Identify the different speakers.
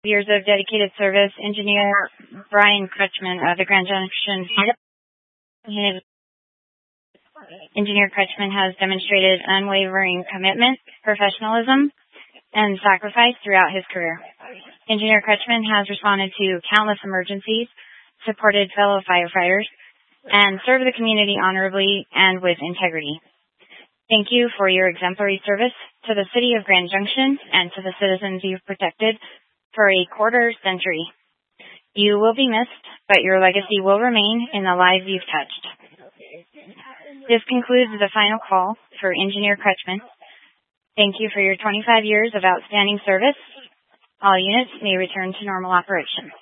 Speaker 1: Years of dedicated service, Engineer Brian Crutchman of the Grand Junction Fire. Engineer Crutchman has demonstrated unwavering commitment, professionalism, and sacrifice throughout his career. Engineer Crutchman has responded to countless emergencies, supported fellow firefighters, and served the community honorably and with integrity. Thank you for your exemplary service to the City of Grand Junction and to the citizens you've protected for a quarter century. You will be missed, but your legacy will remain in the lives you've touched. This concludes the final call for Engineer Crutchman. Thank you for your 25 years of outstanding service. All units may return to normal operation.